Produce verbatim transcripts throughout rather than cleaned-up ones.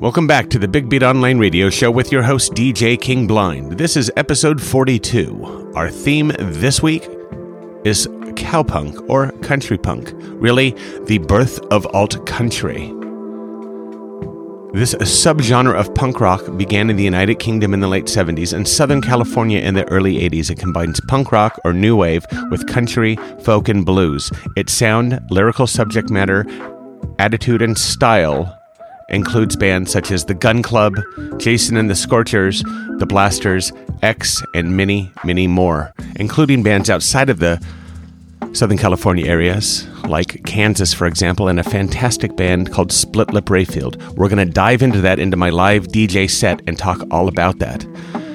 Welcome back to the Big Beat Online Radio Show with your host, D J King Blind. This is episode forty-two. Our theme this week is cowpunk or country punk, really the birth of alt country. This subgenre of punk rock began in the United Kingdom in the late seventies and Southern California in the early eighties. It combines punk rock or new wave with country, folk, and blues. Its sound, lyrical subject matter, attitude, and style includes bands such as The Gun Club, Jason and the Scorchers, The Blasters, X, and many, many more, including bands outside of the Southern California areas, like Kansas, for example, and a fantastic band called Split Lip Rayfield. We're going to dive into that into my live D J set and talk all about that.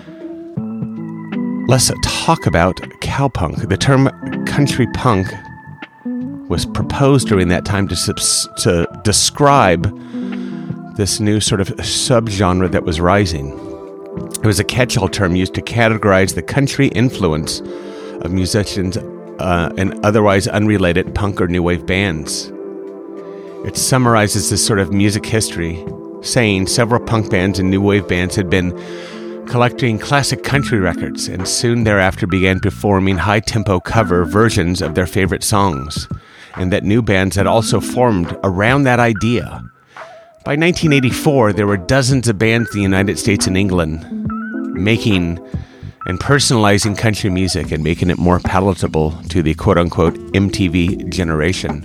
Let's talk about cowpunk. The term country punk was proposed during that time to, subs- to describe this new sort of subgenre that was rising. It was a catch-all term used to categorize the country influence of musicians uh, and otherwise unrelated punk or new wave bands. It summarizes this sort of music history, saying several punk bands and new wave bands had been collecting classic country records and soon thereafter began performing high-tempo cover versions of their favorite songs, and that new bands had also formed around that idea. By nineteen eighty-four, there were dozens of bands in the United States and England making and personalizing country music and making it more palatable to the quote-unquote M T V generation.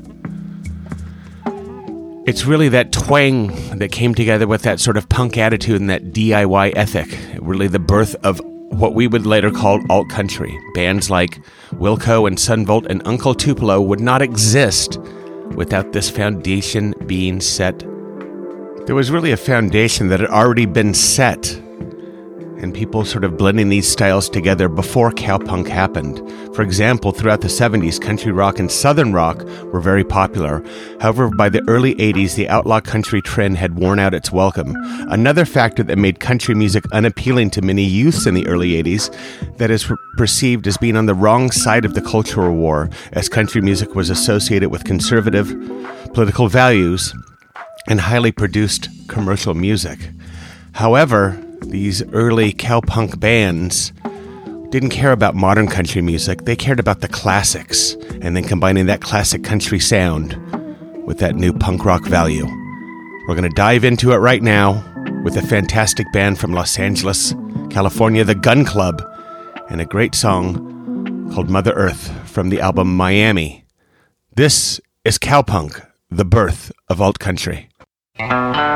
It's really that twang that came together with that sort of punk attitude and that D I Y ethic, really the birth of what we would later call alt country. Bands like Wilco and Sunvolt and Uncle Tupelo would not exist without this foundation being set. There was really a foundation that had already been set, and people sort of blending these styles together before cowpunk happened. For example, throughout the seventies, country rock and southern rock were very popular. However, by the early eighties, the outlaw country trend had worn out its welcome. Another factor that made country music unappealing to many youths in the early eighties, that is perceived as being on the wrong side of the cultural war, as country music was associated with conservative political values and highly produced commercial music. However, these early cowpunk bands didn't care about modern country music. They cared about the classics, and then combining that classic country sound with that new punk rock value. We're going to dive into it right now with a fantastic band from Los Angeles, California, The Gun Club, and a great song called Mother Earth from the album Miami. This is cowpunk, the birth of alt country. I'm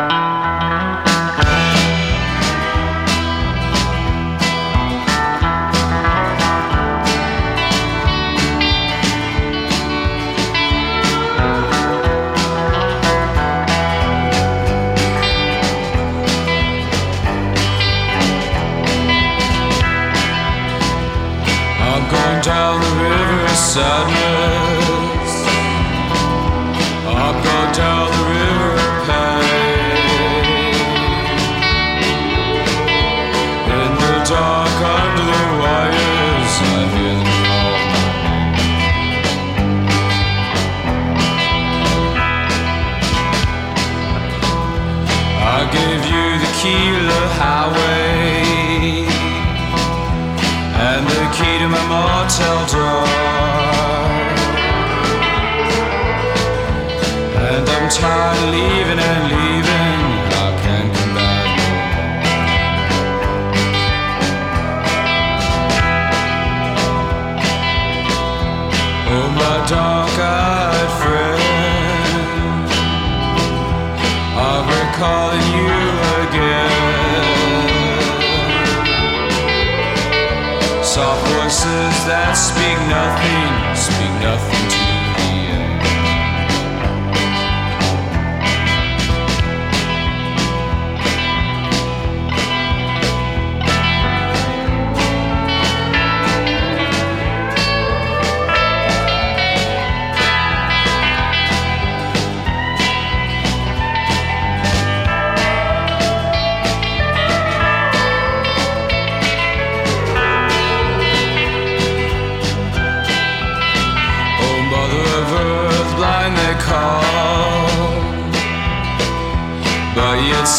going down the river of sadness. I'm going down the river of pain. In the dark under the wires, I hear them call my name. I gave you the key to the highway and the key to my motel door, and I'm tired of leaving and leaving. I can't come back no more. Oh, my dark-eyed friend, I'm recalling you again. Soft voices that speak nothing, speak nothing to the end.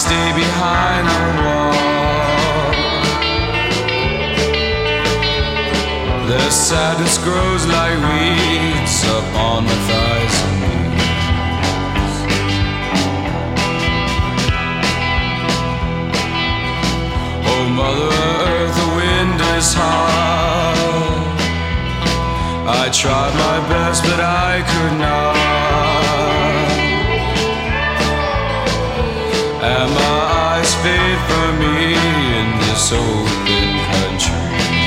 stay behind the wall. Their sadness grows like weeds upon the thighs and knees. Oh, Mother Earth, the wind is hard. I tried my best, but I could not. And my eyes fade from me in this open country.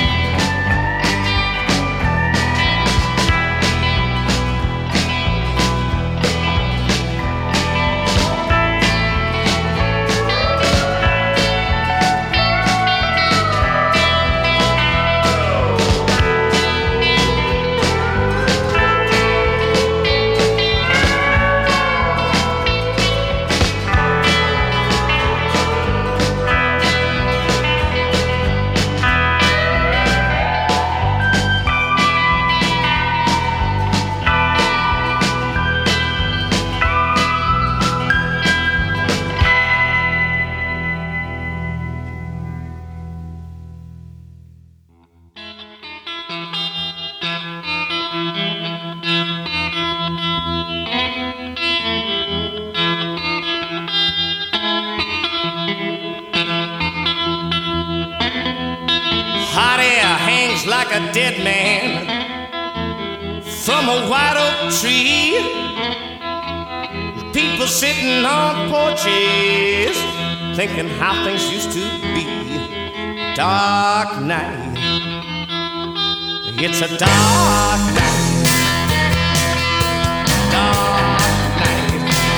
Like a dead man from a white oak tree. People sitting on porches thinking how things used to be. Dark night, it's a dark night. Dark night,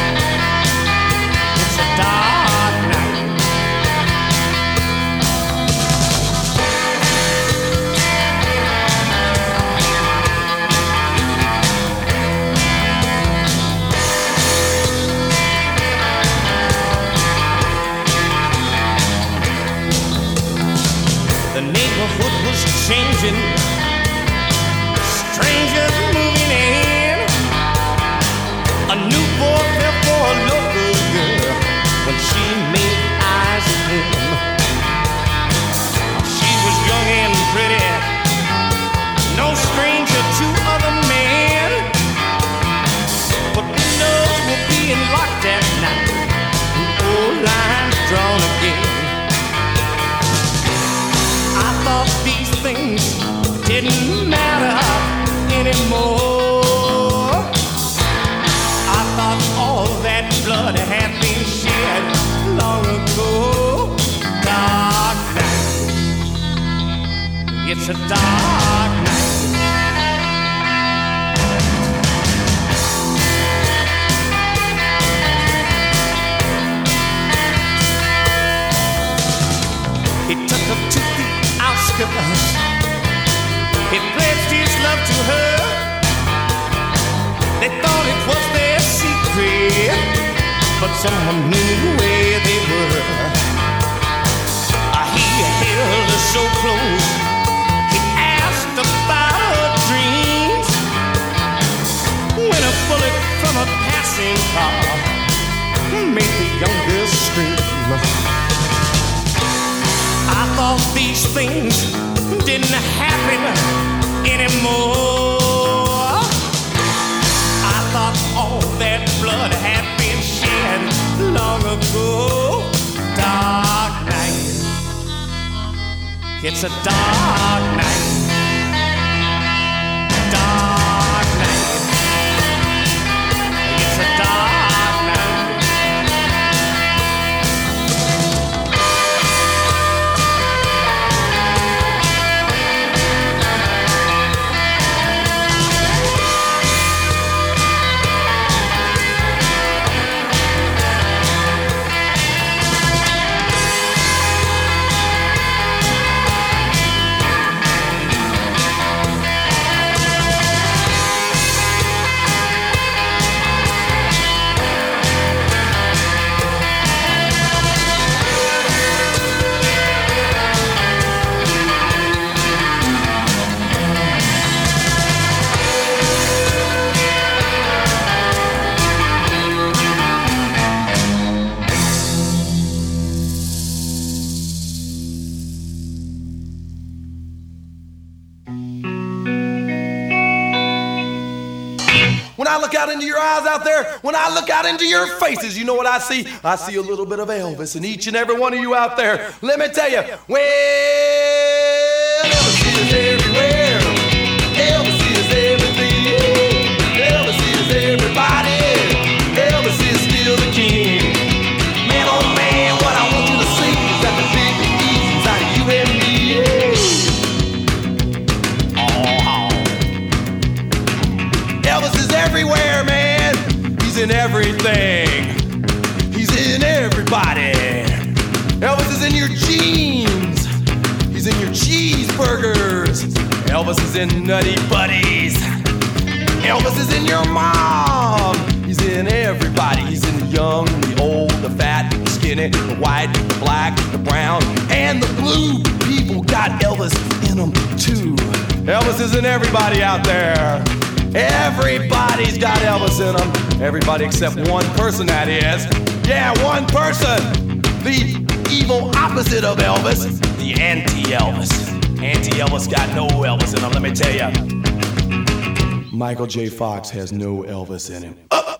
it's a dark night. The neighborhood was changing, strangers moving in. A new boy fell for a local girl when she made eyes at him. She was young and pretty, no stranger to other men. But windows were being locked that night, and old lines drawn again. I thought these things didn't matter anymore. I thought all that blood had been shed long ago. Dark night, it's a dark night. He took her to the outskirts. He pledged his love to her. They thought it was their secret, but someone knew where they were. He held her so close. He asked about her dreams. When a bullet from a passing car made the young girl scream. I thought these things didn't happen anymore. I thought all that blood had been shed long ago. Dark night, it's a dark night. Dark night, it's a dark night. When I look out into your eyes out there, when I look out into your faces, you know what I see? I see a little bit of Elvis in each and every one of you out there. Let me tell you, well, Elvis is everywhere. Elvis is everything. Elvis is everybody. Elvis is still the king. Man, oh man, what I want you to see is that the big ease inside of you and me. Elvis is everywhere, man. He's in everything. He's in everybody. Elvis is in your jeans. He's in your cheeseburgers. Elvis is in Nutty Buddies. Elvis is in your mom. He's in everybody. He's in the young, the old, the fat, the skinny, the white, the black, the brown, and the blue. People got Elvis in them too. Elvis is in everybody out there. Everybody's got Elvis in them. Everybody except one person, that is. Yeah, one person. The evil opposite of Elvis. The anti-Elvis. Anti-Elvis got no Elvis in him, let me tell you. Michael J. Fox has no Elvis in him. Uh,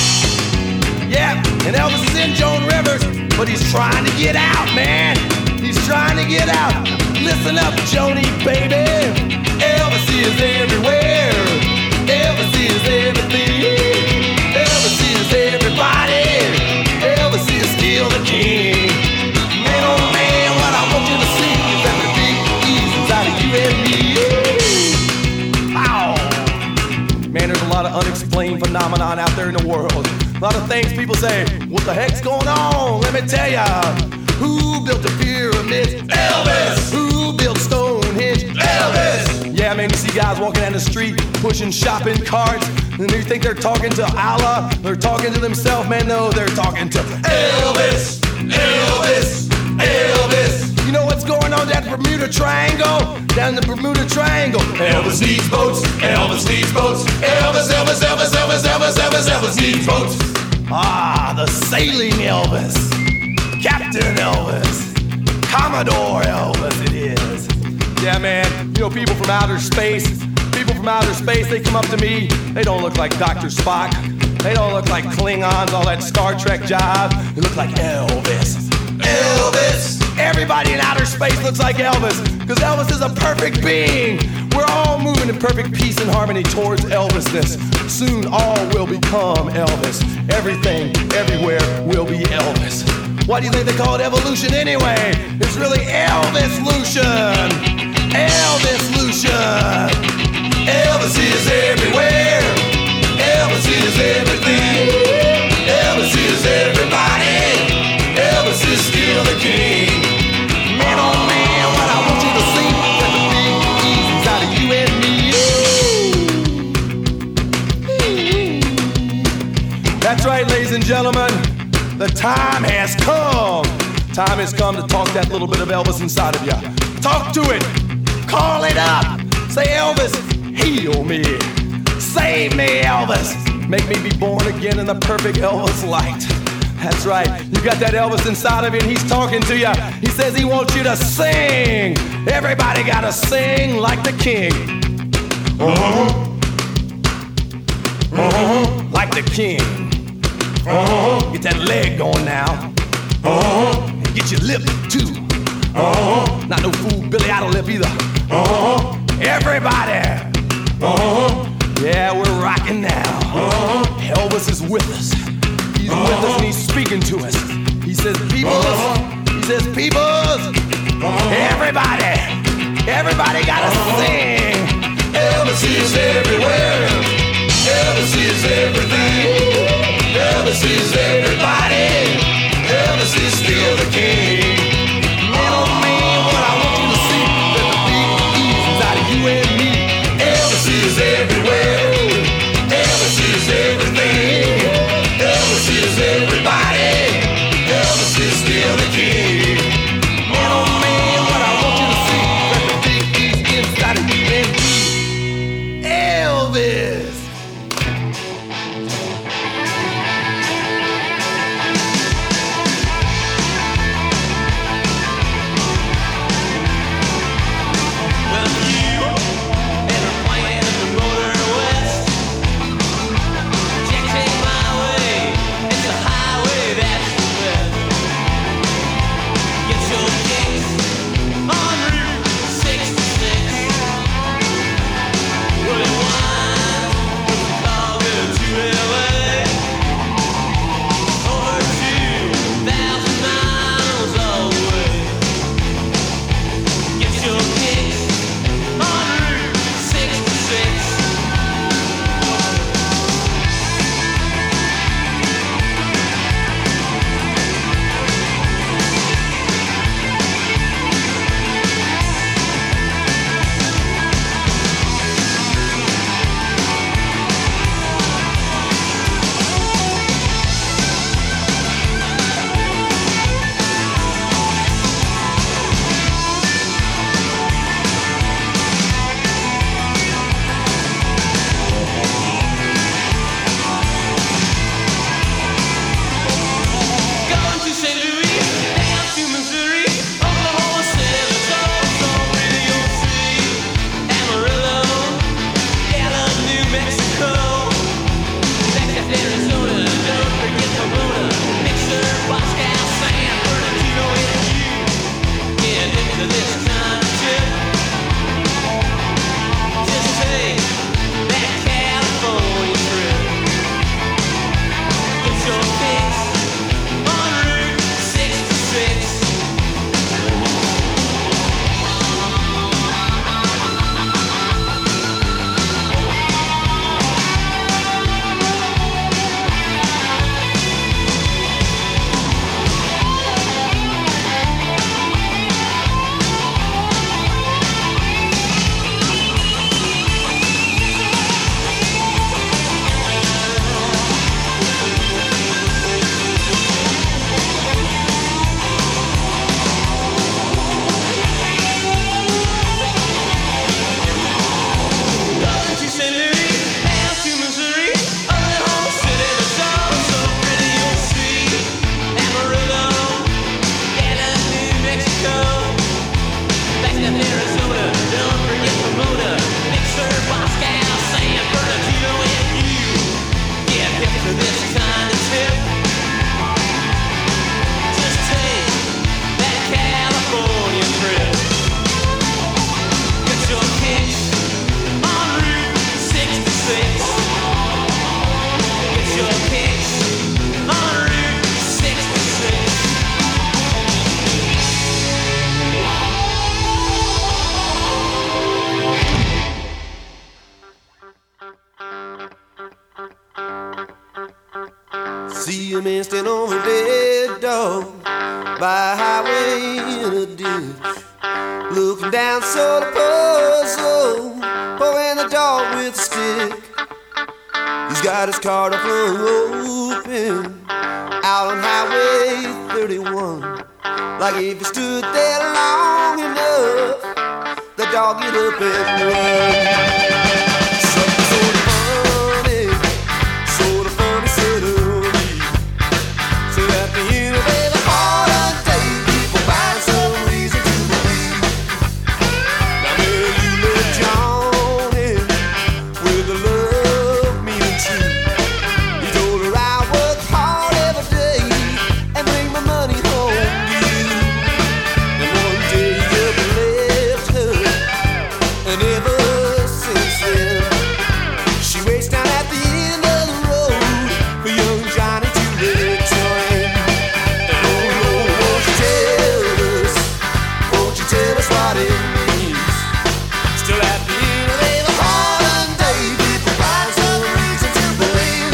yeah, and Elvis is in Joan Rivers, but he's trying to get out, man. He's trying to get out. Listen up, Joni, baby. Elvis is everywhere. Elvis is everything. Elvis is everybody. Elvis is still the king. Man, oh man, what I want you to see is that the big E's inside of you and me. Ow. Man, there's a lot of unexplained phenomenon out there in the world. A lot of things people say, what the heck's going on? Let me tell ya. Who built the pyramids? Elvis. Who built Stonehenge? Elvis. Yeah, man, you see guys walking down the street pushing shopping carts, and you think they're talking to Allah? They're talking to themselves, man. No, they're talking to Elvis, Elvis, Elvis. You know what's going on down the Bermuda Triangle? Down the Bermuda Triangle. Elvis needs boats. Elvis needs boats. Elvis, Elvis, Elvis, Elvis, Elvis, Elvis, Elvis needs boats. Ah, the sailing Elvis, Captain Elvis, Commodore Elvis. It is. Yeah, man, you know, people from outer space, people from outer space, they come up to me, they don't look like Doctor Spock, they don't look like Klingons, all that Star Trek jive, they look like Elvis. Elvis! Everybody in outer space looks like Elvis, because Elvis is a perfect being. We're all moving in perfect peace and harmony towards Elvisness. Soon all will become Elvis. Everything, everywhere will be Elvis. Why do you think they call it evolution anyway? It's really Elvis-lution. Elvis-lution. Elvis is everywhere. Elvis is everything. Elvis is everybody. Elvis is still the king. Man, oh man, what I want you to see is the big E's inside of you and me. That's right, ladies and gentlemen. The time has come. Time has come to talk that little bit of Elvis inside of you. Talk to it. Call it up. Say, Elvis, heal me. Save me, Elvis. Make me be born again in the perfect Elvis light. That's right. You got that Elvis inside of you, and he's talking to you. He says he wants you to sing. Everybody gotta sing like the king. Uh-huh. Uh-huh. Like the king. Uh-huh. Get that leg going now. Uh-huh. And get your lip too. Uh-huh. Not no fool Billy Idol lip either. Uh-huh. Everybody. Uh-huh. Yeah, we're rocking now. Uh-huh. Elvis is with us. He's uh-huh. with us and he's speaking to us. He says, peoples. Uh-huh. He says, peoples. Uh-huh. Everybody. Everybody gotta uh-huh. sing. Elvis is everywhere. Elvis is everything. Elvis is everybody. Elvis is still the king. Man, oh man, what I want you to see that the big E's inside of you and me. Elvis is everywhere. Elvis is everything. Elvis is everybody. Elvis is still the king. Man, oh man, what I want you to see that the big E's inside of you and me. Elvis. by a highway in a ditch, looking down sort of puzzle, poking the dog with a stick. He's got his car door flung open out on Highway thirty-one. Like if he stood there long enough, the dog get up and run. Something sort of funny, sort of funny said of me. So at the end of every hard day, people find some reason to believe. Now will you let John in with the love meaning true? He told her I work hard every day and bring my money home to you. And one day he up and left her, and ever since then she waits down at the end of the road for young Johnny to return. And oh Lord, won't you tell us, won't you tell us what it means? Still at the end of every hard day, people find some reason to believe.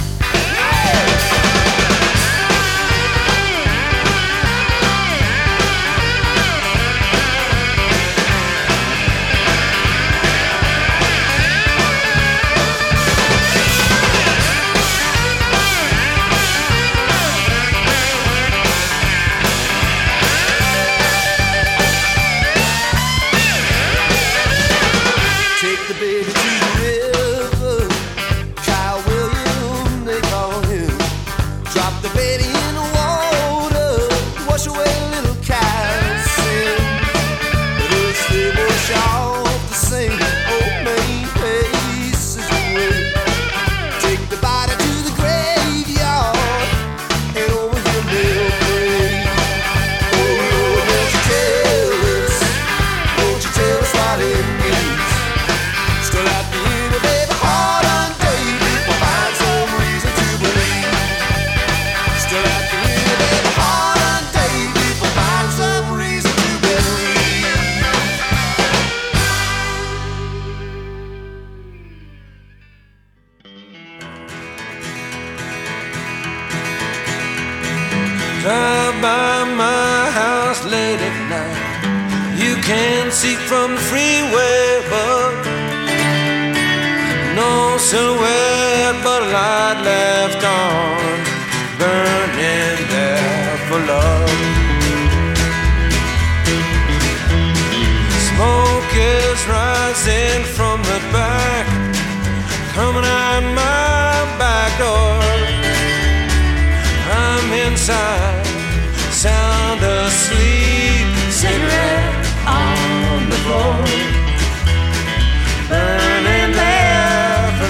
Take the baby to the river, Kyle William, they call him. Drop the baby in the water, wash away a little calcium. But as they wash off the same old main faces away, take the body to the graveyard, and over him they'll pray. Oh Lord, won't you tell us, won't you tell us what it means? Still at the end of every hard day, people find some reason to believe. Still at the end of every hard day, people find some reason to believe. Drive by my house late at night. You can see from the freeway, but no silhouette but a light left on, burning there for love. Smoke is rising from the back, coming out my back door. I'm inside, sound asleep, cigarette on the floor, burning there for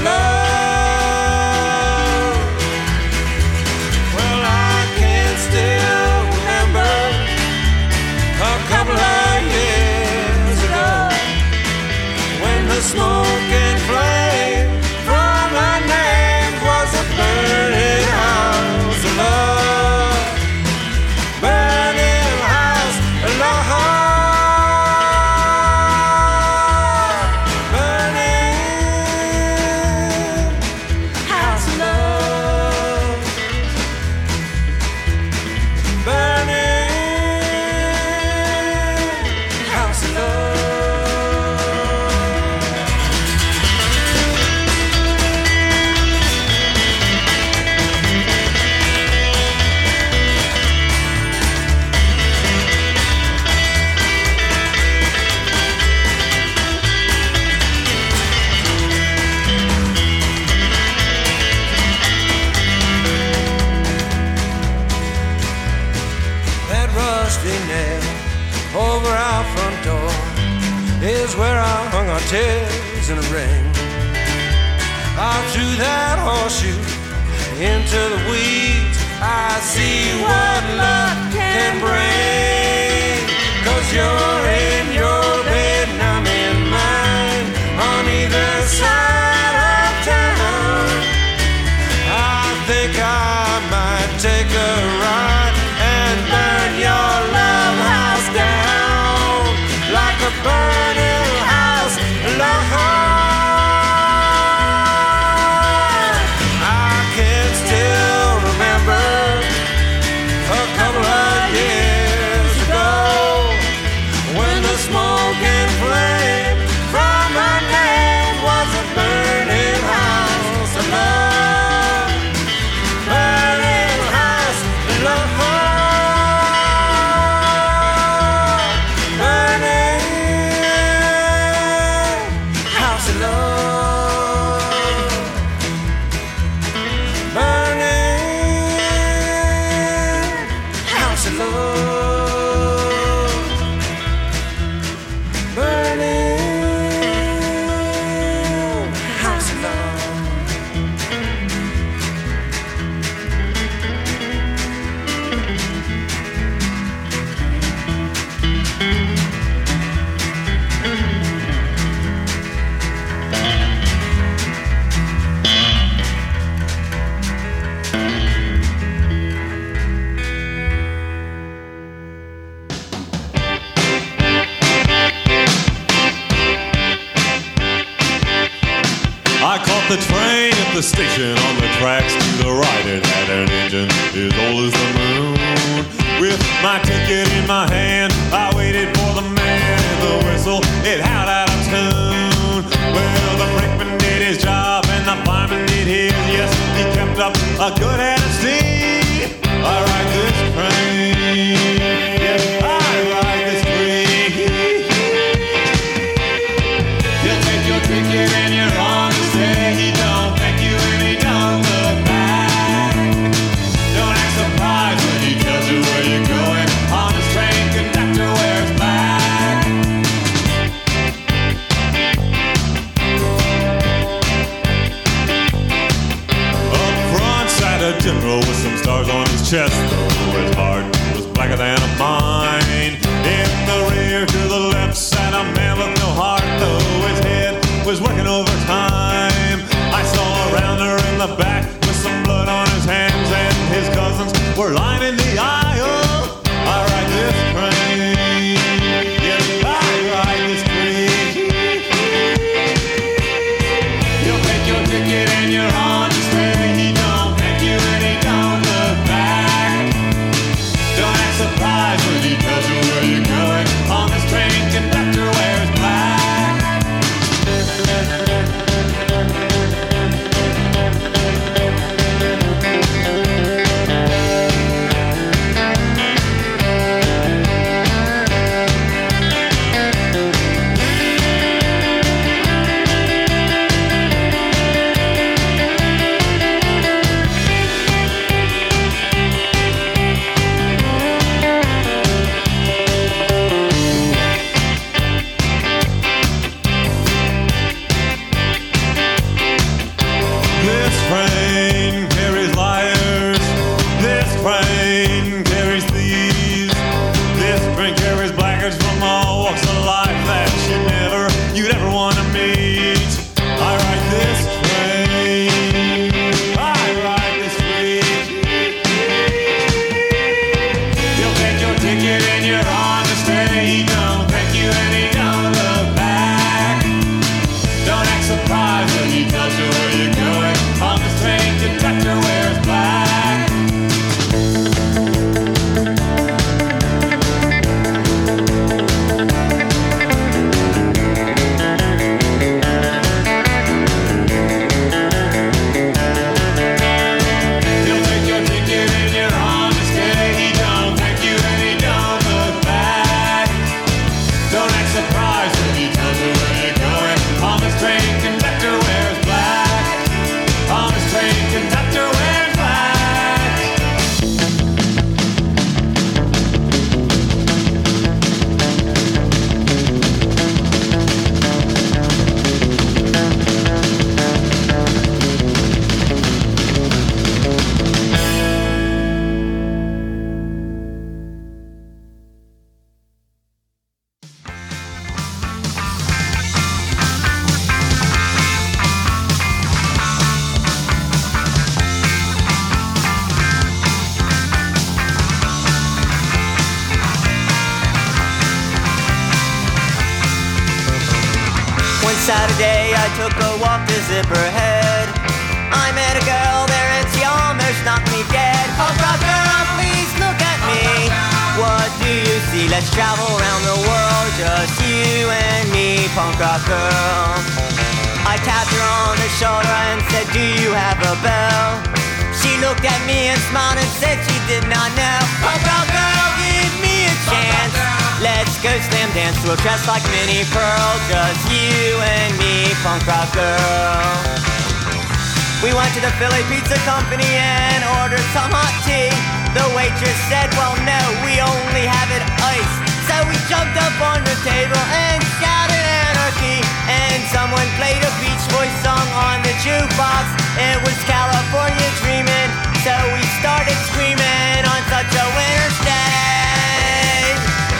love. Well, I can still remember a couple of years ago when the smoke and flame from my name was a burning house of love, burning house of love. Over our front door is where I hung our tears in a ring. Out through that horseshoe into the weeds, I see what luck can bring. Cause you're in your bed and I'm in mine, on either side of town. I think I might take a ride and burn your love house down like a burning house love. I can still remember a couple of years the train at the station, on the tracks to the right, it had an engine as old as the moon. With my ticket in my hand, I waited for the man in the whistle, it howled out of tune. Well, the brakeman did his job and the fireman did his. Yes, he kept up a good head of steam. I ride this train, yes, I ride this train. He'll take your ticket and you're on to stay. He don't thank you and he don't look back. Don't act surprised when he tells you where you're going. On this train, conductor wears black. Up front sat a general with some stars on his chest, though his heart was blacker than a mine. In the rear to the left sat a man with no heart, though his head was working overtime. I saw a rounder in the back with some blood on his hands, and his cousins were lining the aisle. I ride this train, yes, I ride this train. You'll take your ticket and you're on to stay. He don't thank you and he don't look back. Don't act surprised when he tells you where you're going. On this train, conductor wears black. This train carries liars. This train carries thieves. This train carries blackguards from all walks of life that you never, you'd ever want to meet. I ride this train. I ride this train. He'll take your ticket and you're on to stay. He don't thank you and he don't look back. Don't act surprised when he tells you where you're going. On this train, conductor wears black. He'll take your ticket and you're on to stay. He don't thank you and he don't look back. Don't act surprised when he tells you where you're going. On this train, conductor wears black. On this train, conductor wears black. One Saturday I took a walk to Zipperhead. I met a girl there and she almost knocked me dead. Punk rock girl, please look at me. What do you see? Let's travel around the world, just you and me, punk rock girl. I tapped her on the shoulder and said, do you have a bell? She looked at me and smiled and said she did not know. Punk rock girl, give me a chance. Let's go slam dance to a dress like Minnie Pearl, just you and me, punk rock girl. We went to the Philly Pizza Company and ordered some hot tea. The waitress said, well no, we only have it iced. So we jumped up on the table and shouted anarchy. And someone played a Beach Boys song on the jukebox. It was California Dreamin', so we started screaming on such a winter's day.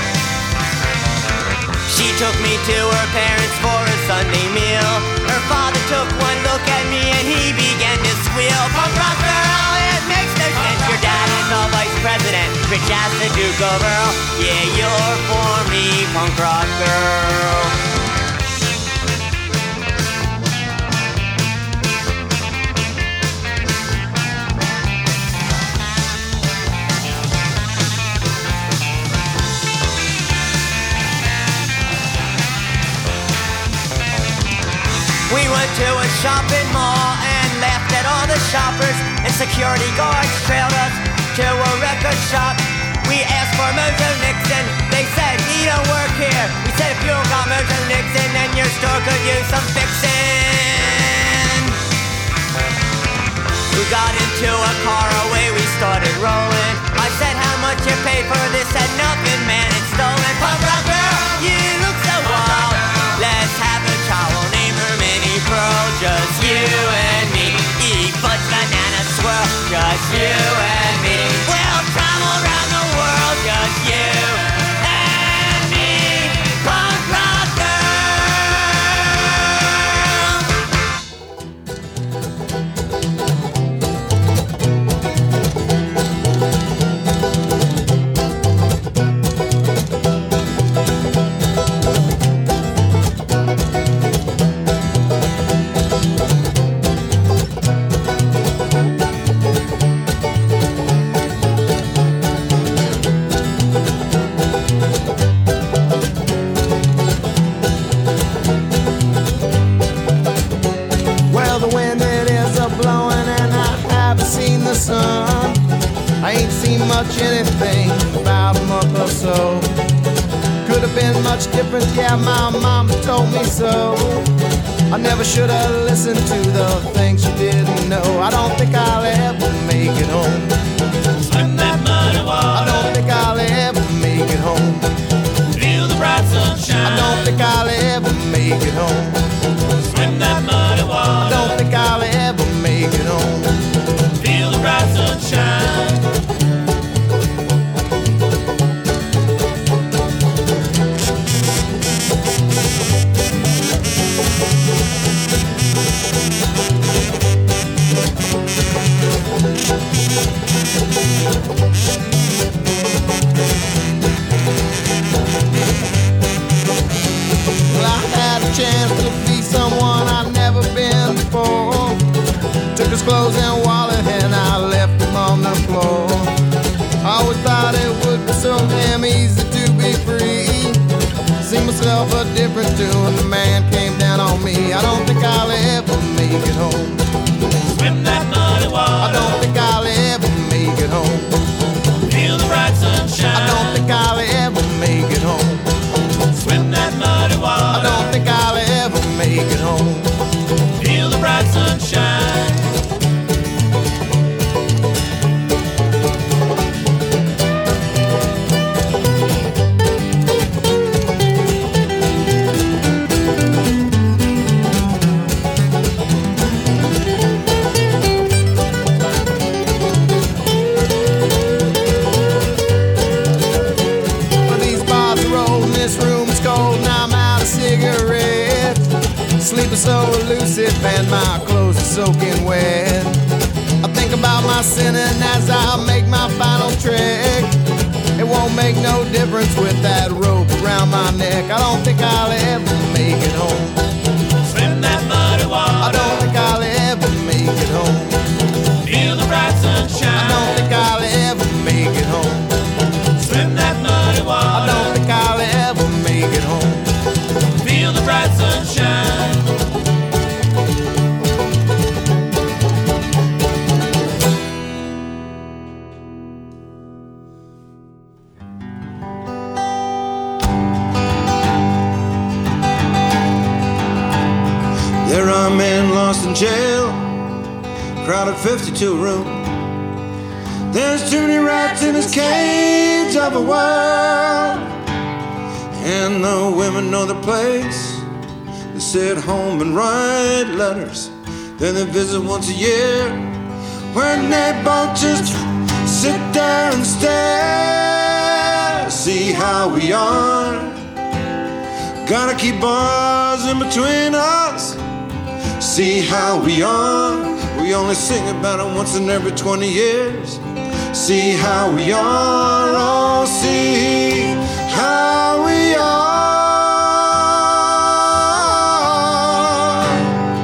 She took me to her parents for a Sunday meal. Her father took one look at me and he began to squeal. Punk rock girl, it makes no sense. Your dad is a vice president, rich as the Duke of Earl. Yeah, you're for me, punk rock girl. into a shopping mall and laughed at all the shoppers, and security guards trailed us to a record shop. We asked for Mojo Nixon, they said he don't work here. We said if you don't got Mojo Nixon, then your store could use some fixing. We got into a car, away we started rolling. I said how much you pay for this, said nothing, man, it's stolen. Punk rock girl, you look so wild. Let's have a child, we'll name her Minnie Pearl. Just you and me, eat fudge, banana, swirl. Just you and me, we'll travel around the world. Just you and me, punk rock girl. Sun. I ain't seen much anything about a month or so. Could have been much different, yeah, my mama told me so. I never should have listened to the things she didn't know. I don't think I'll ever make it home. Swim that muddy water. I don't think I'll ever make it home. Feel the bright sunshine. I don't think I'll ever make it home. Swim that muddy water. I don't think I'll ever make it home. Feel the bright sunshine. Well, I had a chance to be someone I'd never been before. Took his clothes and wallet and I left him on the floor. I always thought it would be so damn easy to be free. See myself a different tune, the man came down on me. I don't think I'll ever make it home. Swim that muddy water. I don't think I'll ever make it home. Feel the bright sunshine. I don't think I'll ever make it home. Swim that muddy water. I don't think I'll ever make it home. Feel the bright sunshine. Sleeping so elusive and my clothes are soaking wet. I think about my sinning as I make my final trek. It won't make no difference with that rope around my neck. I don't think I'll ever make it home. Swim that muddy water. I don't think I'll ever make it home. Feel the bright sunshine. I don't think I'll ever make it home. Swim that muddy water. I don't think I'll ever make it home. Feel the bright sunshine. There are men lost in jail, crowded fifty-two room. There's too many rats in this cage of a world. And the women know their place. They sit home and write letters. Then they visit once a year, when they both just sit there and stare. See how we are. Gotta keep bars in between us. See how we are. We only sing about it once in every twenty years. See how we are. Oh, see how we are.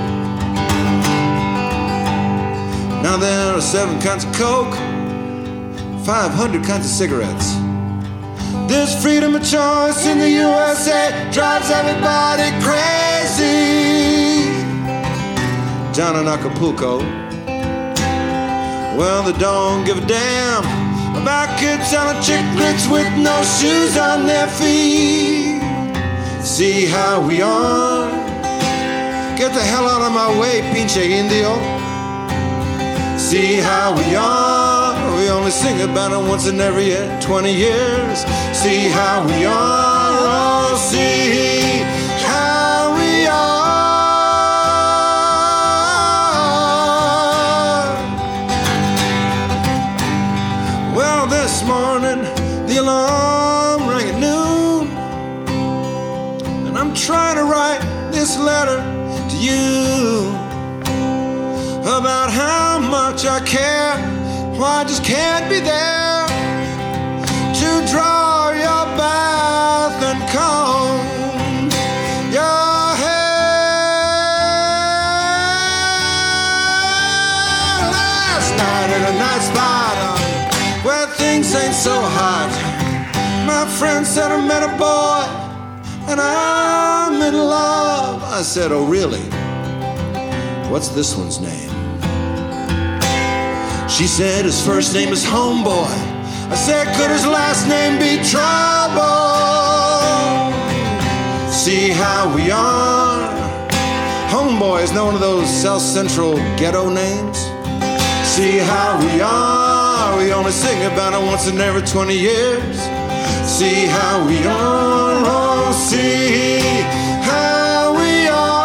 Now there are seven kinds of coke, five hundred kinds of cigarettes. This freedom of choice in the U S A drives everybody crazy. down in Acapulco. Well, they don't give a damn about kids selling chiclets with no shoes on their feet. See how we are? Get the hell out of my way, pinche indio. See how we are? We only sing about it once in every twenty years. See how we are? Oh, see how we are. Well, this morning the alarm rang at noon, and I'm trying to write this letter to you about how much I care. Well, I just can't be there to draw your bath and comb your hair. Last night in a night spot uh, where things ain't so hot, my friend said I met a boy and I'm in love. I said, oh really? What's this one's name? She said his first name is Homeboy. I said, could his last name be Trouble? See how we are? Homeboy is not one of those South Central ghetto names. See how we are? We only sing about it once in every twenty years. See how we are? Oh, see how we are.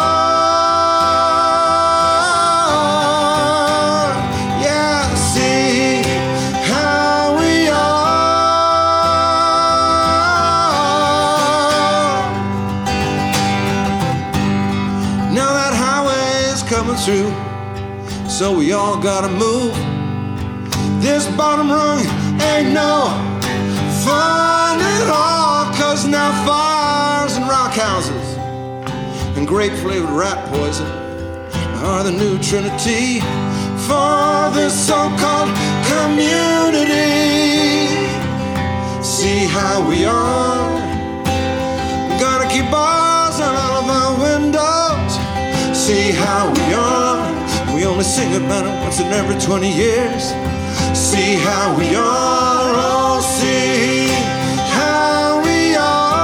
Through, so we all gotta move. This bottom rung ain't no fun at all, cause now fires and rock houses and grape flavored rat poison are the new trinity for this so-called community. See how we are? Gotta keep bars on all of our windows. See how we are? We only sing about it once in every twenty years. See how we are? Oh, see how we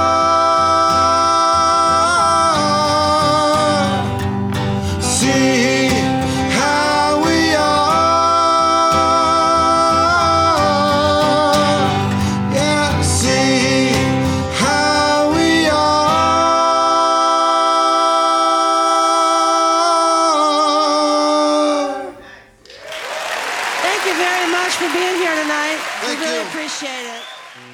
are. See how we are. Yeah, see how we are. For being here tonight. Thank we really you. appreciate it.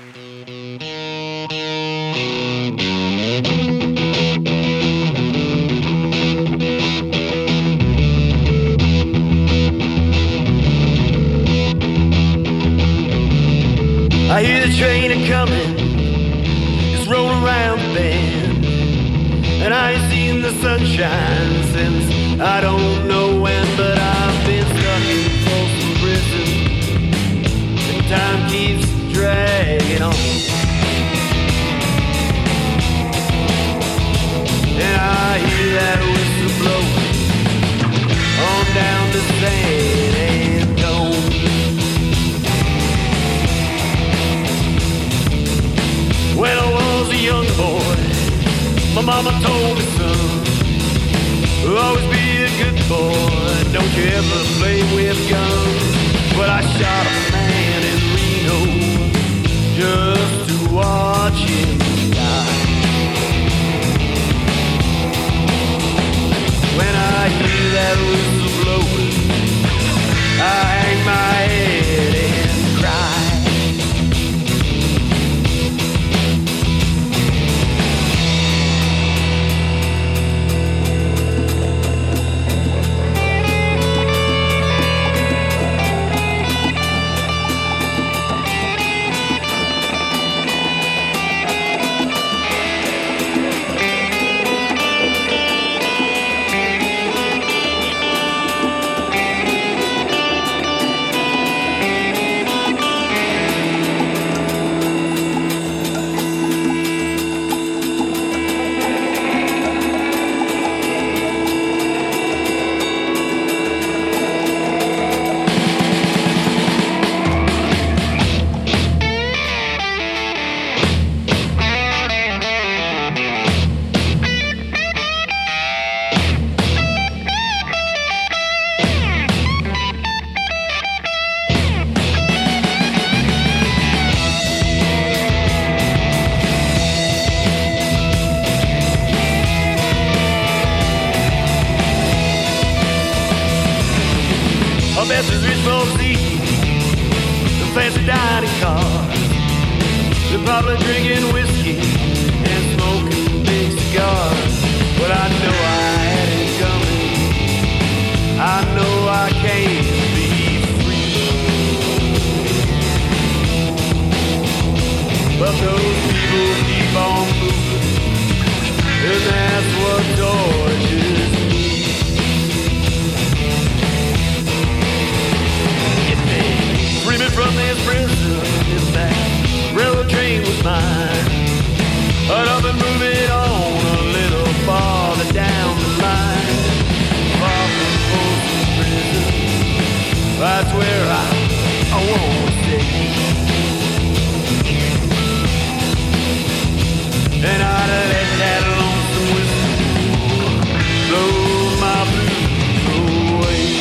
I hear the train a-coming, it's rolling around the bend, and I ain't seen the sunshine since I don't know when, but I've been stuck in Folsom Prison. Time keeps dragging on, and I hear that whistle blowing on down to San Antone. When I was a young boy, my mama told me, son, always be a good boy, don't you ever play with guns. But I shot a man in Reno just to watch him die. When I hear that whistle blowing, I hang my head and cry. probably drinking whiskey and smoking big cigars. But I know I had it coming. I know I can't be free. But those people keep on moving, and that's what tortures me. If they free me from this prison, if that railroad train was mine, I'd up and move it on a little farther down the line. Far from Folsom Prison, that's where I, I want to stay. And I'd let that lonesome whistle blow my blues away.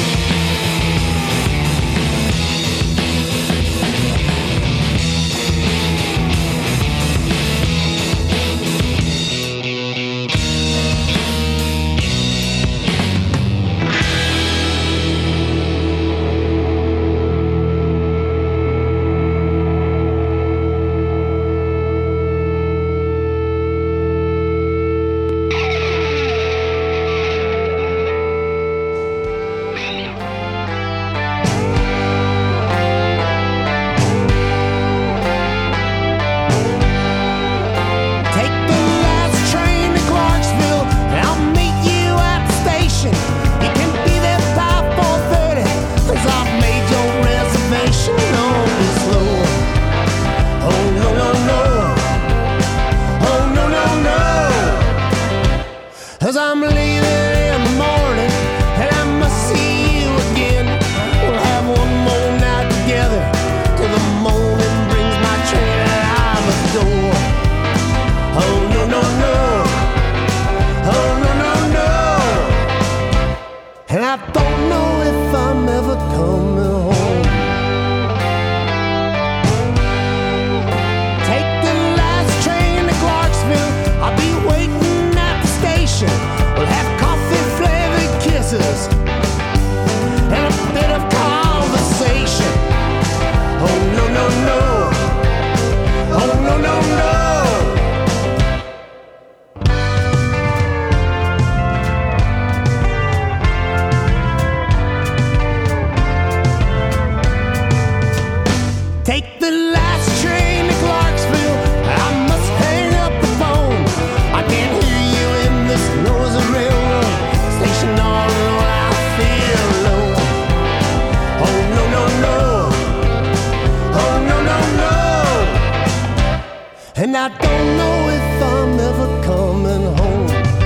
And I don't know if I'm ever coming home.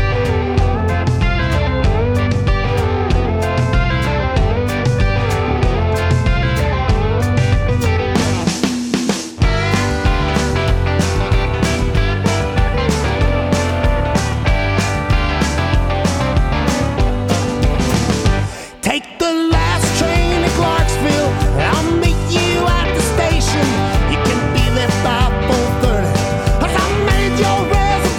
Take the last train to Clarksville, I'll meet you at the station. You can be there by four thirty, 'cause I made your reservation.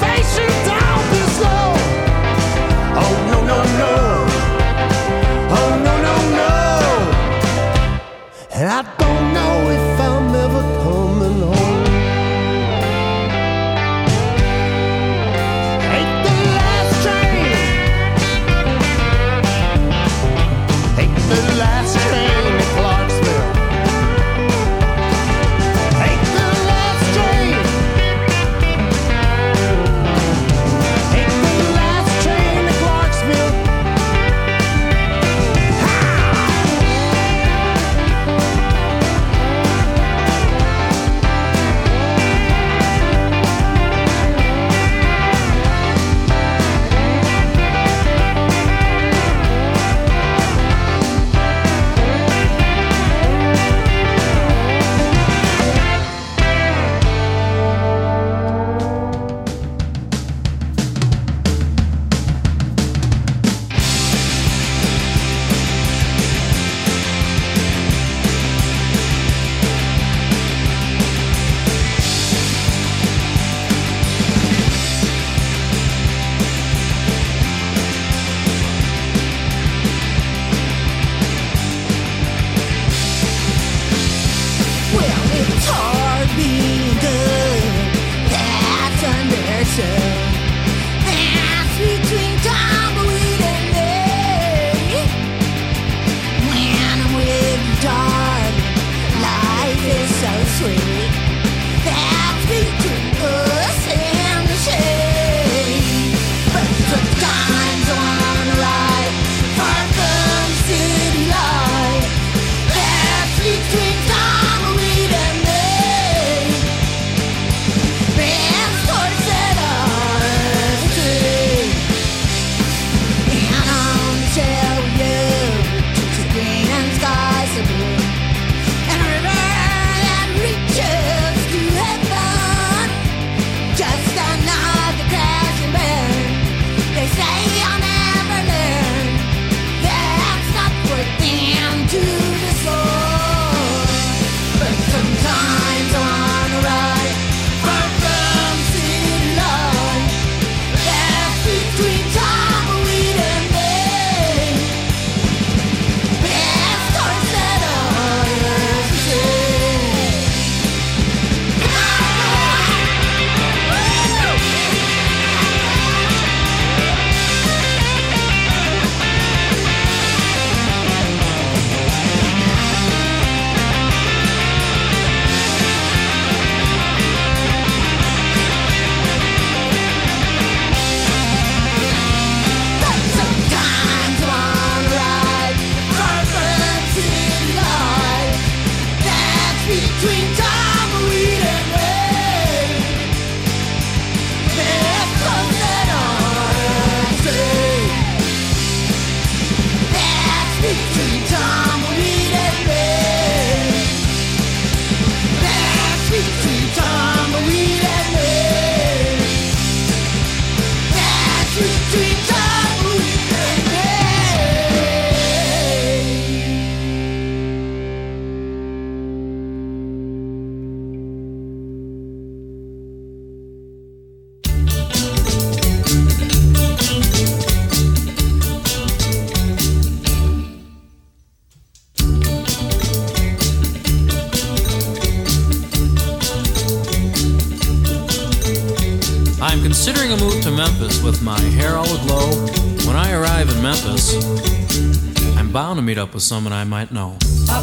I'm considering a move to Memphis with my hair all aglow. When I arrive in Memphis, I'm bound to meet up with someone I might know.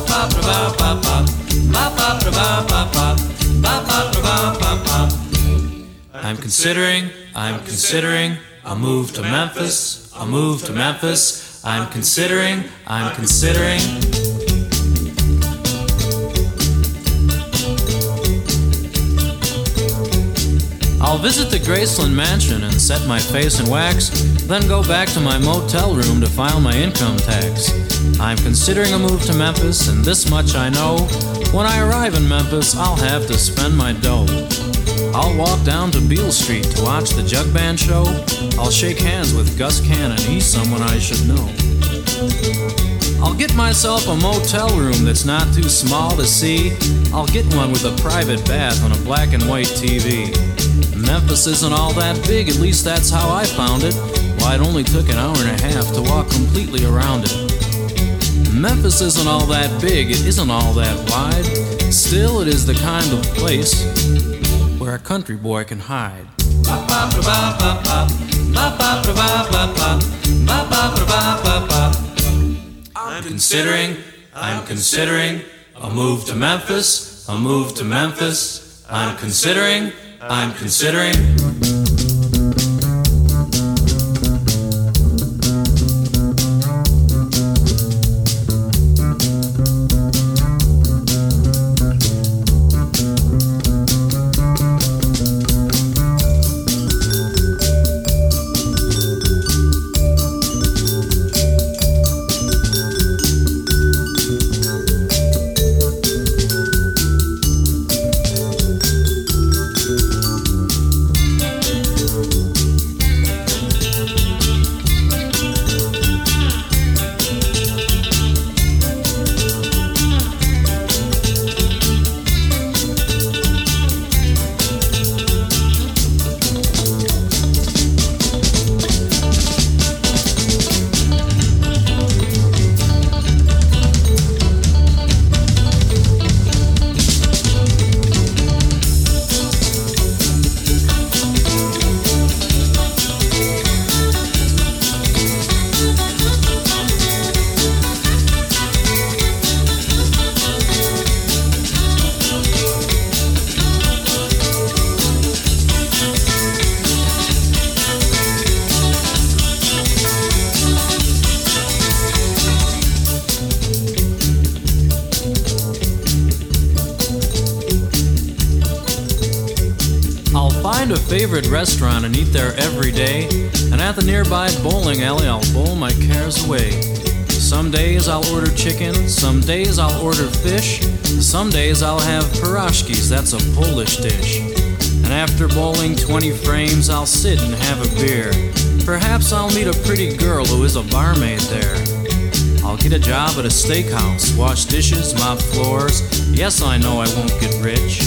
I'm considering, I'm considering a move to Memphis, a move to Memphis. I'm considering, I'm considering. I'll visit the Graceland Mansion and set my face in wax, then go back to my motel room to file my income tax. I'm considering a move to Memphis, and this much I know. When I arrive in Memphis, I'll have to spend my dough. I'll walk down to Beale Street to watch the Jug Band show. I'll shake hands with Gus Cannon, he's someone I should know. I'll get myself a motel room that's not too small to see. I'll get one with a private bath on a black and white T V. Memphis isn't all that big, at least that's how I found it. Why, it only took an hour and a half to walk completely around it. Memphis isn't all that big, it isn't all that wide. Still, it is the kind of place where a country boy can hide. I'm considering, I'm considering a move to Memphis, a move to Memphis. I'm considering, I'm considering. Favorite restaurant and eat there every day, and at the nearby bowling alley I'll bowl my cares away. Some days I'll order chicken, some days I'll order fish, some days I'll have pierogies, that's a Polish dish. And after bowling twenty frames I'll sit and have a beer. Perhaps I'll meet a pretty girl who is a barmaid there. I'll get a job at a steakhouse, wash dishes, mop floors. Yes, I know I won't get rich.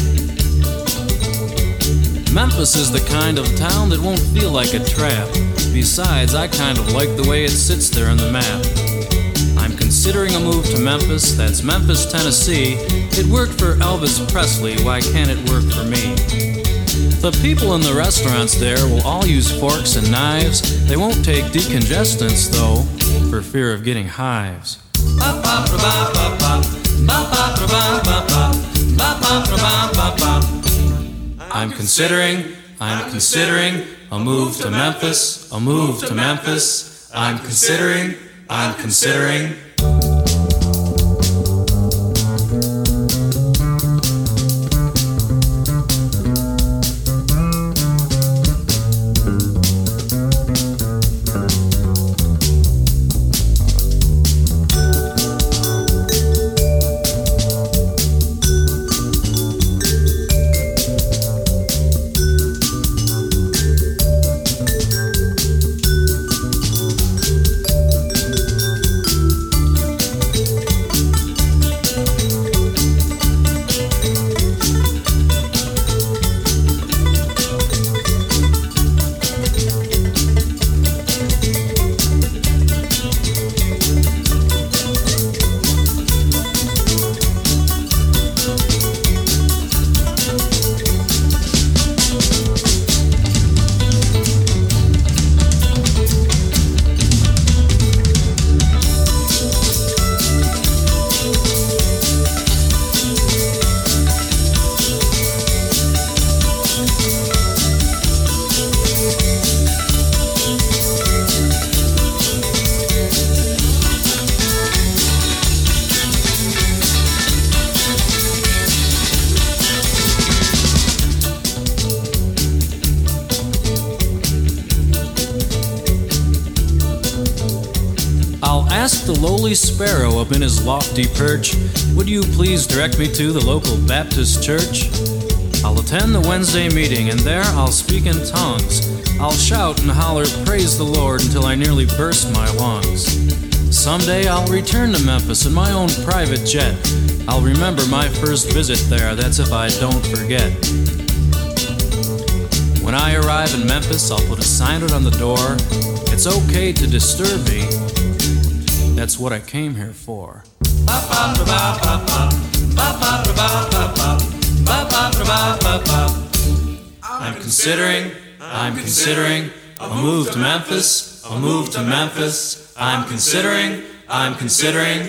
Memphis is the kind of town that won't feel like a trap. Besides, I kind of like the way it sits there on the map. I'm considering a move to Memphis, that's Memphis, Tennessee. It worked for Elvis Presley, why can't it work for me? The people in the restaurants there will all use forks and knives. They won't take decongestants, though, for fear of getting hives. I'm considering, I'm considering a move to Memphis, a move to Memphis. I'm considering, I'm considering. ask the lowly sparrow up in his lofty perch, would you please direct me to the local Baptist church? I'll attend the Wednesday meeting, and there I'll speak in tongues. I'll shout and holler, praise the Lord, until I nearly burst my lungs. Someday I'll return to Memphis in my own private jet. I'll remember my first visit there, that's if I don't forget. When I arrive in Memphis, I'll put a sign out on the door. It's okay to disturb me. That's what I came here for. I'm considering, I'm considering a move to Memphis, a move to Memphis. I'm considering, I'm considering.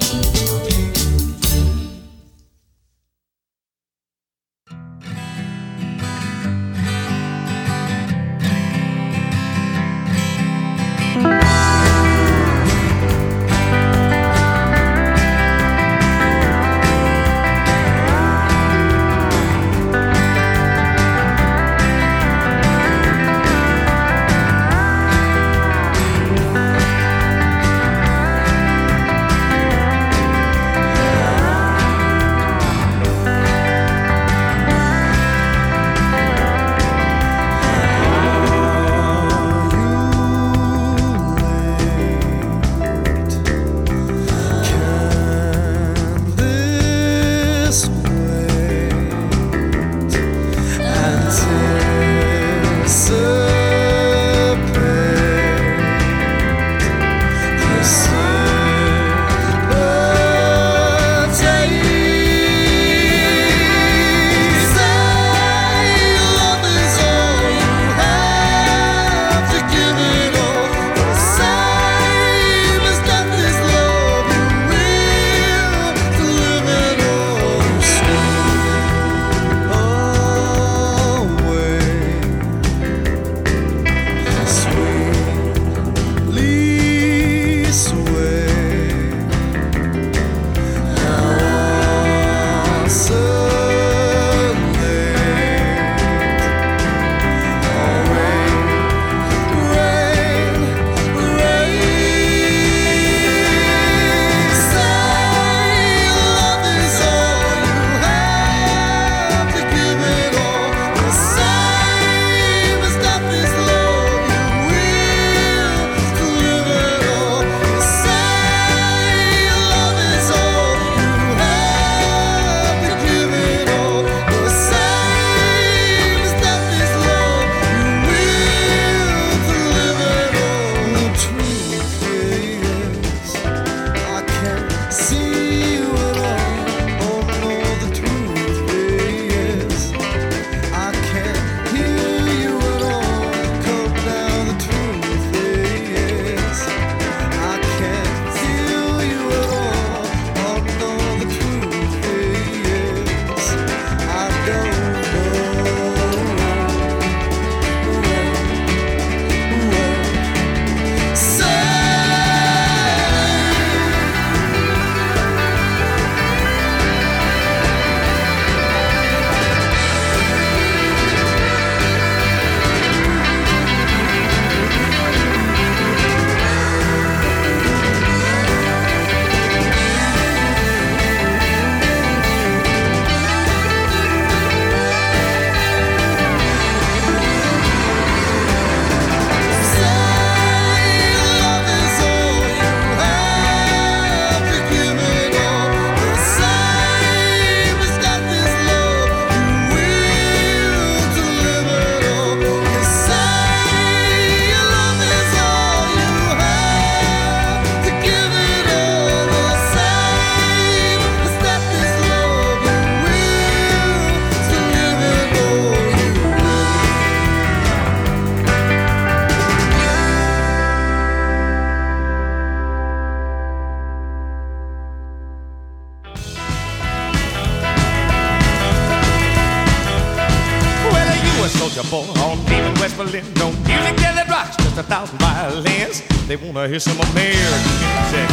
boy on deep in West Berlin. No music till it rocks, just a thousand violins. They wanna hear some American music.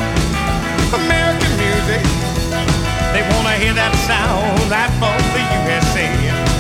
American music. They wanna hear that sound, that from the U S A.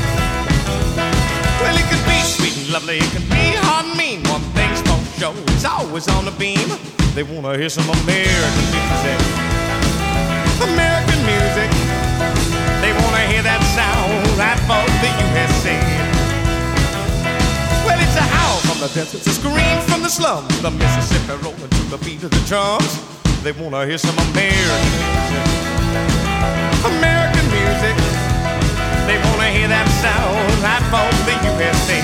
Well, it could be sweet and lovely, it could be hot and mean. One thing's for sure, it's always on the beam. They wanna hear some American music. American music. They wanna hear that sound right from the U S A. Well, it's a howl from the desert, it's a scream from the slums, the Mississippi rolling to the beat of the drums. They wanna hear some American music. American music. They wanna hear that sound right from the U S A.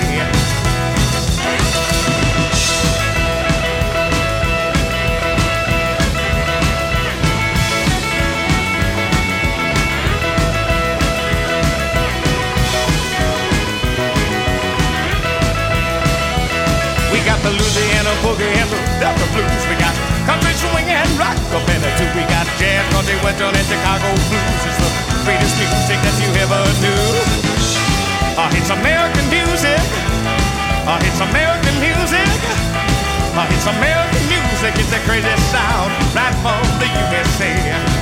We got the Louisiana boogie and the Delta blues. We got country swing and rock up in it too. We got jazz, country, western, and Chicago blues. It's the greatest music that you ever knew. Uh, it's American music. Uh, it's American music. Uh, it's American music. It's the crazy sound right from the U S A.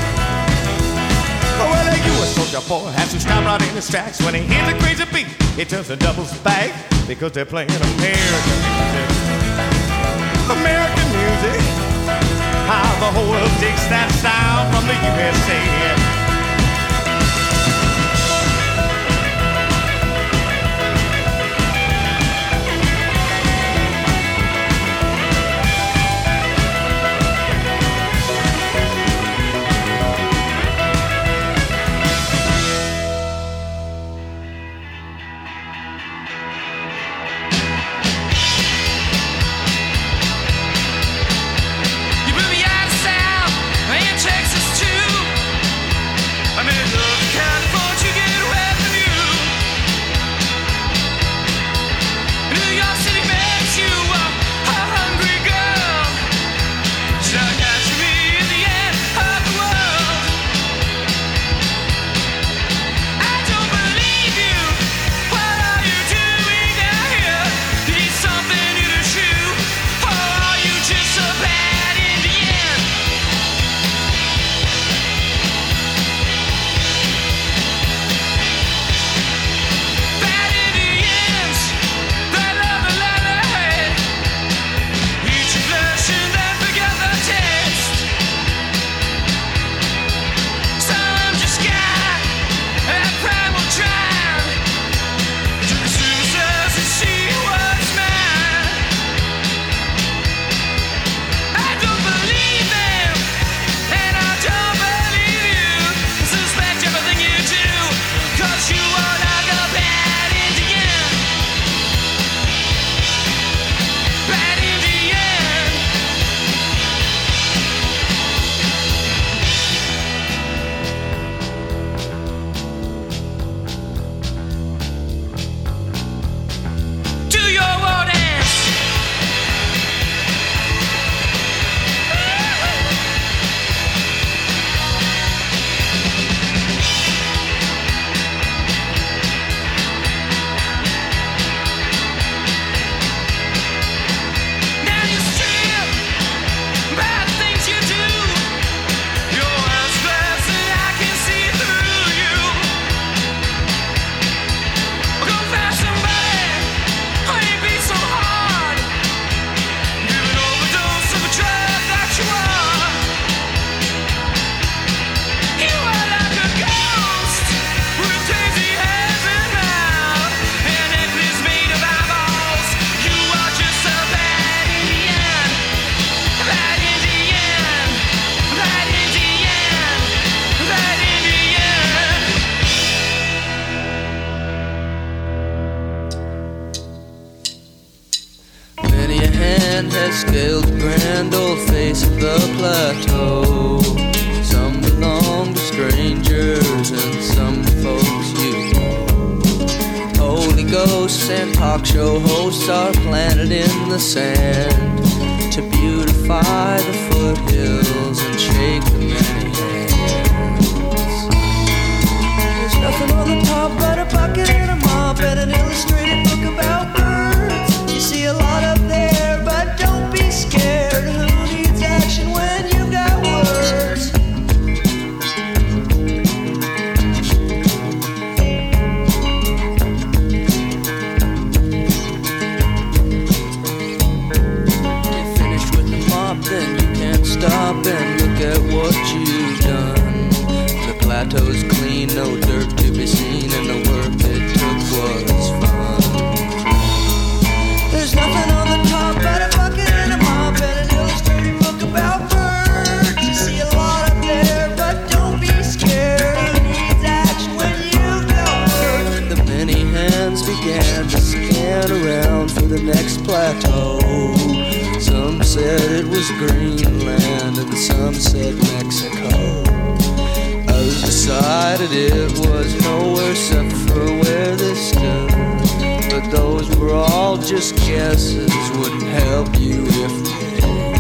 Oh, well, a U S soldier boy has to stop right in his tracks. When he hears a crazy beat, he turns the doubles back because they're playing American music. American music. How the whole world digs that sound from the U S A. Scaled the grand old face of the plateau. Some belong to strangers and some folks you know. Holy ghosts and talk show hosts are planted in the sand to beautify the foothills and shake the many hands. There's nothing on the top but a bucket and a mop and an illustrated book about birds. You see a lot up there, but don't be scared. Who needs action when you've got words? You're finished with the mop, then you can the next plateau. Some said it was Greenland and some said Mexico. Others decided it was nowhere except for where they stood. But those were all just guesses, wouldn't help you if they could.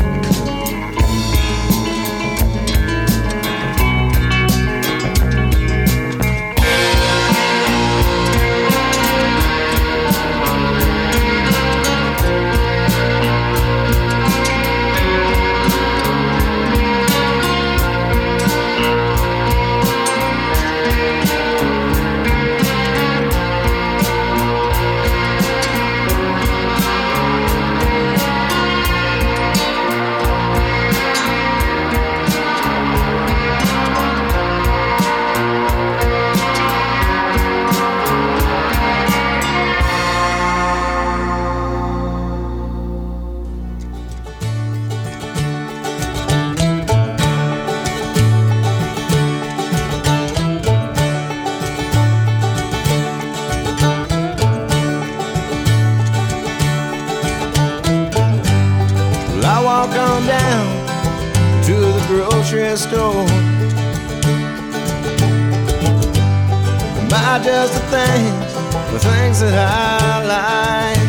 Store. Buy just the things, the things that I like.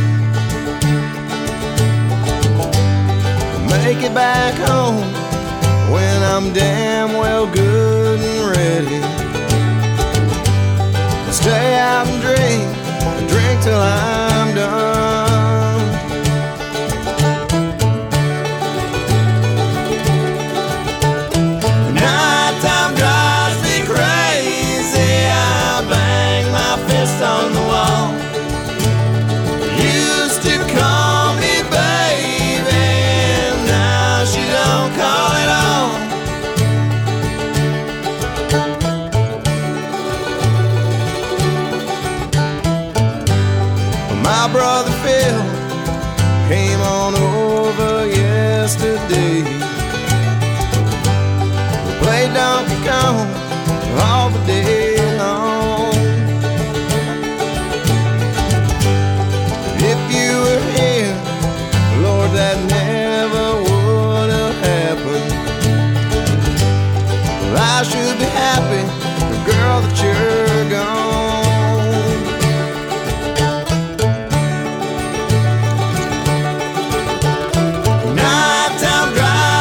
Make it back home when I'm damn well good and ready. Stay out and drink, and drink till I'm done. On the wall, used to call me baby, and now she don't call at all. My brother Phil came on over yesterday. We played Donkey Kong all the day long. That never would have happened. Well, I should be happy, girl, that you're gone. Nighttime drive.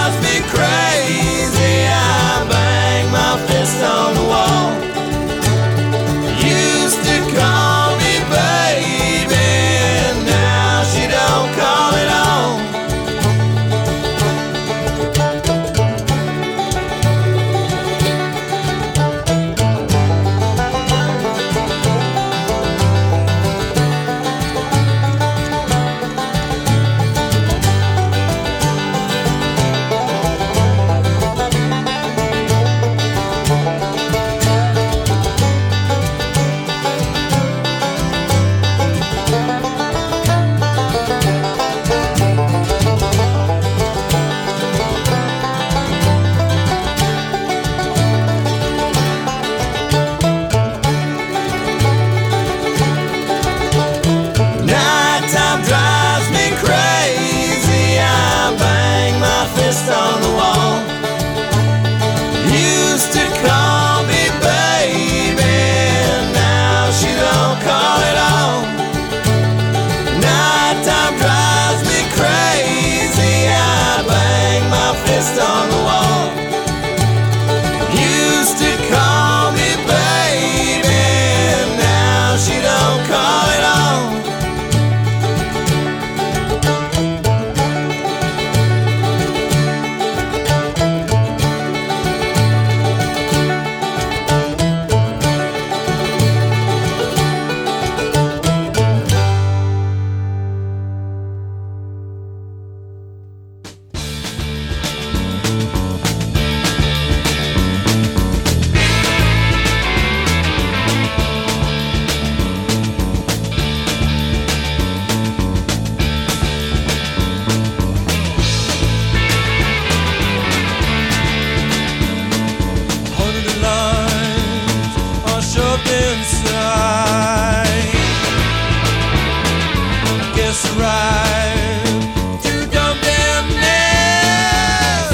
just arrived to dump them nest.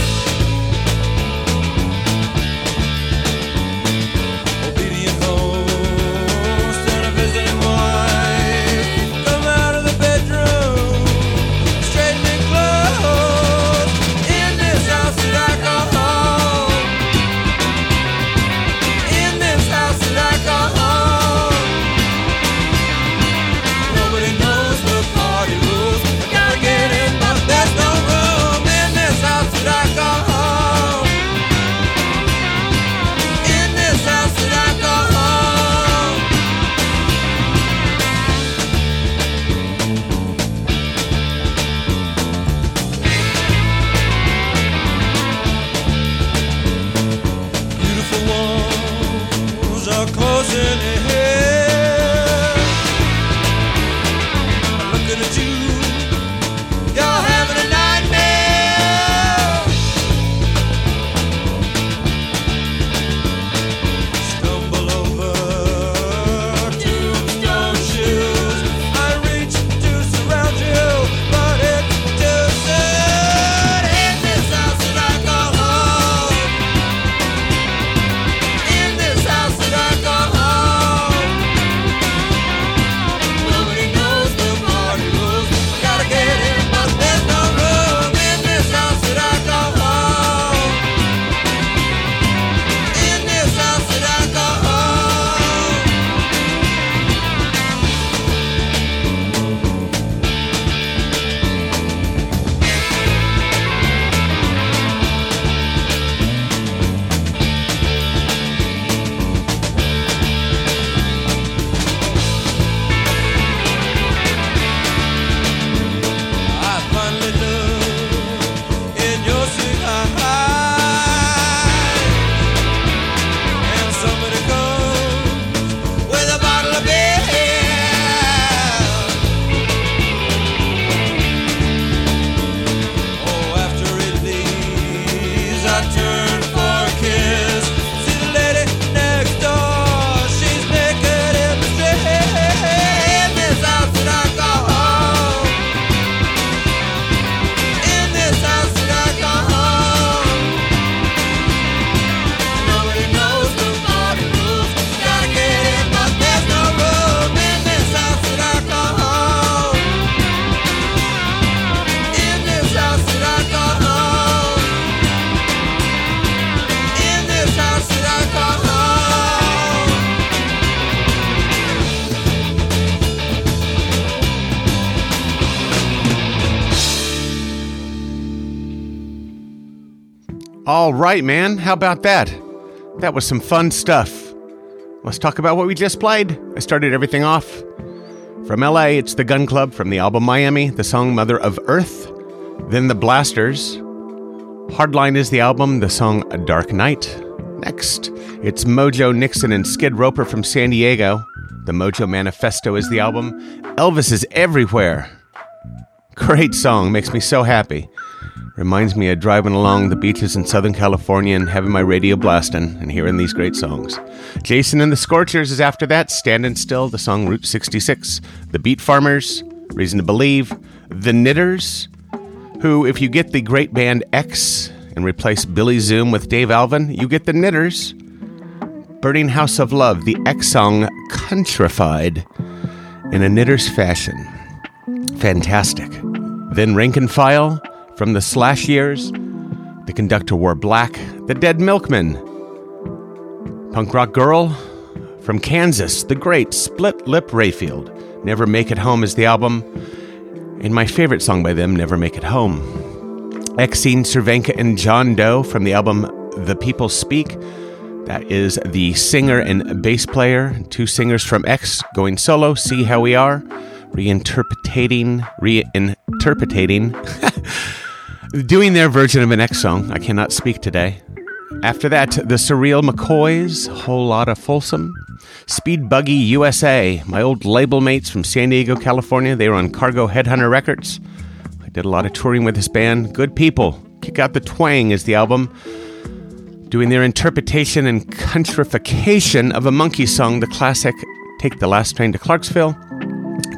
Obedient host and a visiting wife come out of the bedroom, straightening clothes in this house that I call home. In this house that I call home. Nobody knows the party rules. I gotta get in, but there's no room in this house that I call home. In this house that I call home. Beautiful walls are closing in. I'm looking at you. You're having a nightmare. Stumble over tombstone shoes. I reach to surround you, but it's too soon. In this house that I call home. In this house that I call home. Nobody knows the party rules. Gotta get in, but there's no room in this house that I call home. In this house that I call home. I finally look in your sweet eyes, and somebody comes with a bottle of beer. Oh, after it leaves, I turn for a kiss. See the lady next door, she's naked in the street. In this house that I call home. In this house that I call home. Nobody knows the party rules. Gotta get in, but there's no room in this house that I call home. In this house that I call home. In this house that I call home. All right, man. How about that? That was some fun stuff. Let's talk about what we just played. I started everything off. From L A, it's the Gun Club from the album Miami, the song Mother of Earth. Then the Blasters. Hardline is the album, the song A Dark Night. Next, it's Mojo Nixon and Skid Roper from San Diego. The Mojo Manifesto is the album. Elvis is Everywhere. Great song, makes me so happy. Reminds me of driving along the beaches in Southern California and having my radio blasting and hearing these great songs. Jason and the Scorchers is after that. Standing Still, the song Route sixty-six. The Beat Farmers, Reason to Believe. The Knitters, who, if you get the great band X and replace Billy Zoom with Dave Alvin, you get the Knitters. Burning House of Love, the X song Countrified in a Knitters fashion. Fantastic. Then Rank and File from the Slash Years. The Conductor Wore Black. The Dead Milkmen. Punk Rock Girl from Kansas. The great Split Lip Rayfield. Never Make It Home is the album. And my favorite song by them, Never Make It Home. Exene Cervenka and John Doe from the album The People Speak. That is the singer and bass player. Two singers from X going solo. See How We Are. Reinterpreting. Reinterpreting. Doing their version of an X song. I cannot speak today. After that, the Surreal McCoys, Whole Lotta Folsom. Speed Buggy U S A, my old label mates from San Diego, California. They were on Cargo Headhunter Records. I did a lot of touring with this band. Good people. Kick Out the Twang is the album. Doing their interpretation and countrification of a Monkey song, the classic Take the Last Train to Clarksville.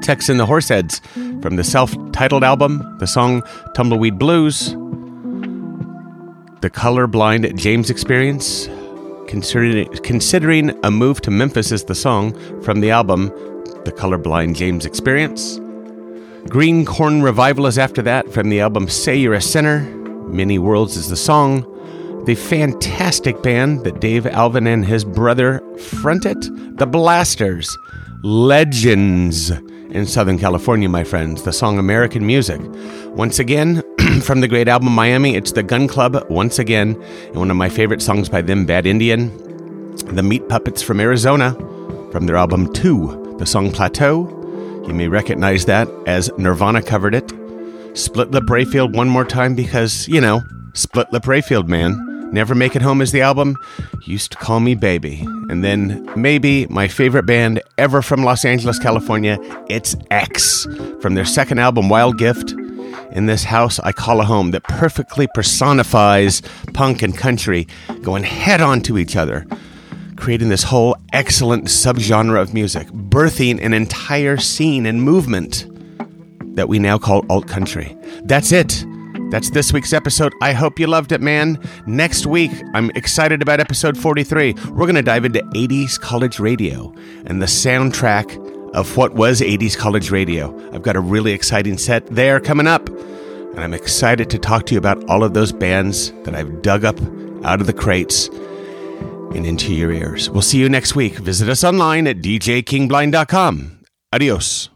Tex and the Horseheads from the self-titled album, the song Tumbleweed Blues. The Colorblind James Experience, considering, considering a Move to Memphis is the song from the album, The Colorblind James Experience. Green Corn Revival is after that from the album Say You're a Sinner. Many Worlds is the song. The fantastic band that Dave Alvin and his brother fronted, The Blasters, legends in Southern California, my friends. The song American Music. Once again, from the great album Miami, it's the Gun Club, once again, and one of my favorite songs by them, Bad Indian. The Meat Puppets from Arizona, from their album Two, the song Plateau. You may recognize that as Nirvana covered it. Split Lip Rayfield one more time because, you know, Split Lip Rayfield, man. Never Make It Home is the album. Used to Call Me Baby. And then maybe my favorite band ever from Los Angeles, California, it's X, from their second album, Wild Gift. In this house I call a home, that perfectly personifies punk and country going head on to each other, creating this whole excellent subgenre of music, birthing an entire scene and movement that we now call alt country. That's it. That's this week's episode. I hope you loved it, man. Next week, I'm excited about episode forty-three. We're going to dive into eighties college radio and the soundtrack of what was eighties college radio. I've got a really exciting set there coming up, and I'm excited to talk to you about all of those bands that I've dug up out of the crates and into your ears. We'll see you next week. Visit us online at d j king blind dot com. Adios.